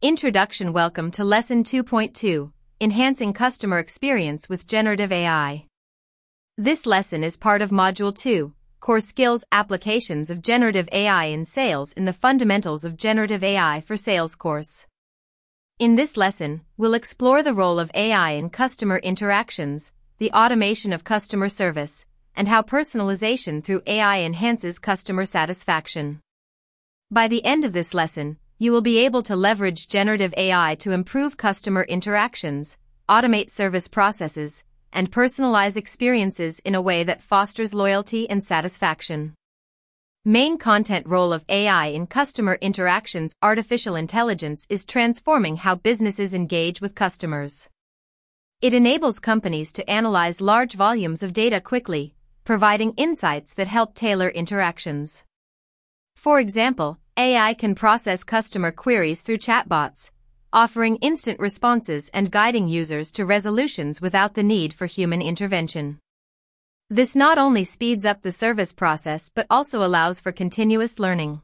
Introduction. Welcome to Lesson 2.2, Enhancing Customer Experience with Generative AI. This lesson is part of Module 2, Core Skills Applications of Generative AI in Sales in the Fundamentals of Generative AI for Sales course. In this lesson, we'll explore the role of AI in customer interactions, the automation of customer service, and how personalization through AI enhances customer satisfaction. By the end of this lesson, you will be able to leverage generative AI to improve customer interactions, automate service processes, and personalize experiences in a way that fosters loyalty and satisfaction. Main content role of AI in customer interactions. Artificial intelligence is transforming how businesses engage with customers. It enables companies to analyze large volumes of data quickly, providing insights that help tailor interactions. For example, AI can process customer queries through chatbots, offering instant responses and guiding users to resolutions without the need for human intervention. This not only speeds up the service process but also allows for continuous learning.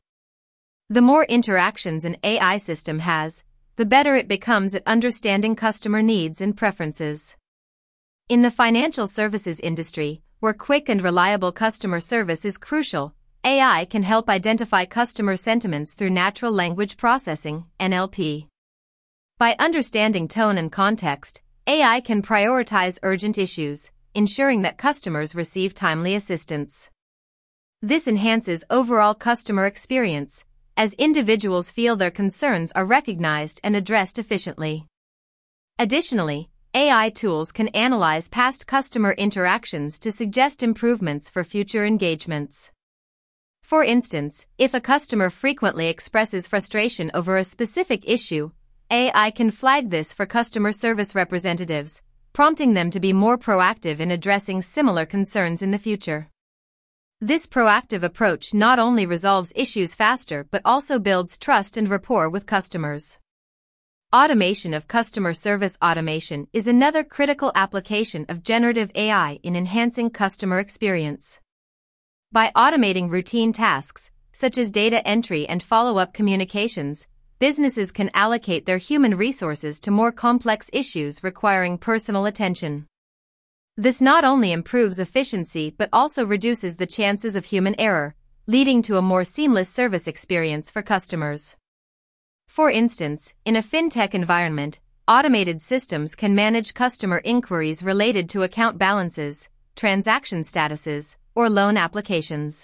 The more interactions an AI system has, the better it becomes at understanding customer needs and preferences. In the financial services industry, where quick and reliable customer service is crucial, AI can help identify customer sentiments through natural language processing, NLP. By understanding tone and context, AI can prioritize urgent issues, ensuring that customers receive timely assistance. This enhances overall customer experience, as individuals feel their concerns are recognized and addressed efficiently. Additionally, AI tools can analyze past customer interactions to suggest improvements for future engagements. For instance, if a customer frequently expresses frustration over a specific issue, AI can flag this for customer service representatives, prompting them to be more proactive in addressing similar concerns in the future. This proactive approach not only resolves issues faster but also builds trust and rapport with customers. Automation of customer service. Automation is another critical application of generative AI in enhancing customer experience. By automating routine tasks, such as data entry and follow-up communications, businesses can allocate their human resources to more complex issues requiring personal attention. This not only improves efficiency but also reduces the chances of human error, leading to a more seamless service experience for customers. For instance, in a fintech environment, automated systems can manage customer inquiries related to account balances, transaction statuses, or loan applications.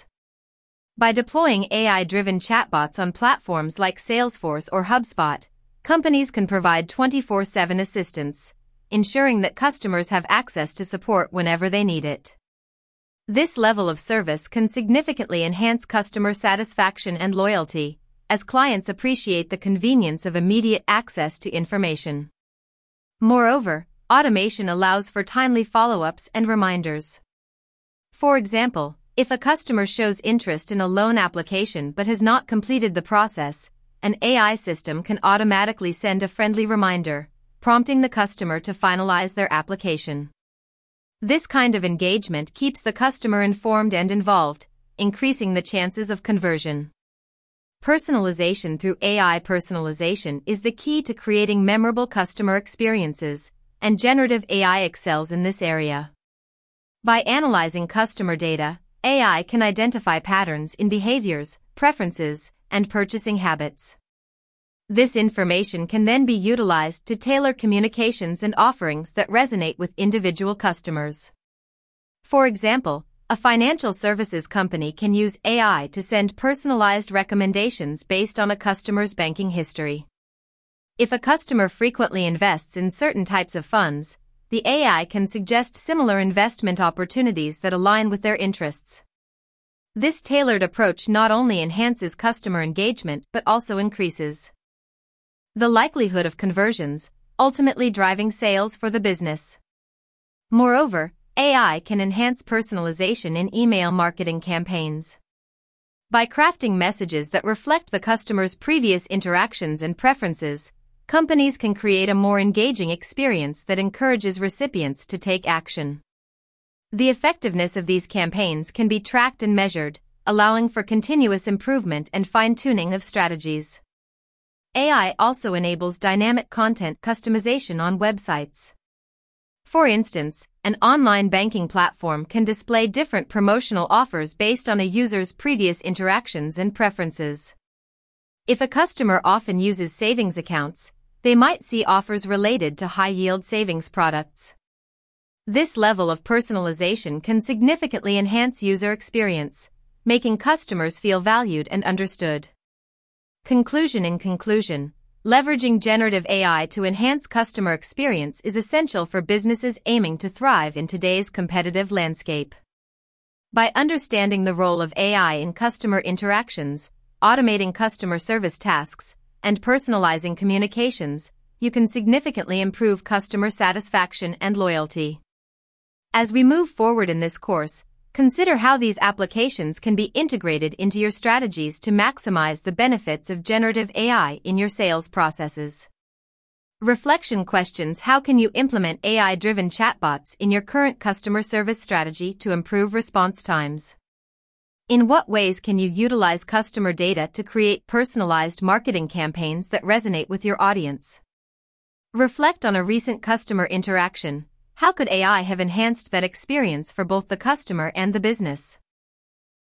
By deploying AI-driven chatbots on platforms like Salesforce or HubSpot, companies can provide 24/7 assistance, ensuring that customers have access to support whenever they need it. This level of service can significantly enhance customer satisfaction and loyalty, as clients appreciate the convenience of immediate access to information. Moreover, automation allows for timely follow-ups and reminders. For example, if a customer shows interest in a loan application but has not completed the process, an AI system can automatically send a friendly reminder, prompting the customer to finalize their application. This kind of engagement keeps the customer informed and involved, increasing the chances of conversion. Personalization through AI. Personalization is the key to creating memorable customer experiences, and generative AI excels in this area. By analyzing customer data, AI can identify patterns in behaviors, preferences, and purchasing habits. This information can then be utilized to tailor communications and offerings that resonate with individual customers. For example, a financial services company can use AI to send personalized recommendations based on a customer's banking history. If a customer frequently invests in certain types of funds, the AI can suggest similar investment opportunities that align with their interests. This tailored approach not only enhances customer engagement but also increases the likelihood of conversions, ultimately driving sales for the business. Moreover, AI can enhance personalization in email marketing campaigns. By crafting messages that reflect the customer's previous interactions and preferences, companies can create a more engaging experience that encourages recipients to take action. The effectiveness of these campaigns can be tracked and measured, allowing for continuous improvement and fine-tuning of strategies. AI also enables dynamic content customization on websites. For instance, an online banking platform can display different promotional offers based on a user's previous interactions and preferences. If a customer often uses savings accounts, they might see offers related to high-yield savings products. This level of personalization can significantly enhance user experience, making customers feel valued and understood. In conclusion, leveraging generative AI to enhance customer experience is essential for businesses aiming to thrive in today's competitive landscape. By understanding the role of AI in customer interactions, automating customer service tasks, and personalizing communications, you can significantly improve customer satisfaction and loyalty. As we move forward in this course, consider how these applications can be integrated into your strategies to maximize the benefits of generative AI in your sales processes. Reflection questions: how can you implement AI-driven chatbots in your current customer service strategy to improve response times? In what ways can you utilize customer data to create personalized marketing campaigns that resonate with your audience? Reflect on a recent customer interaction. How could AI have enhanced that experience for both the customer and the business?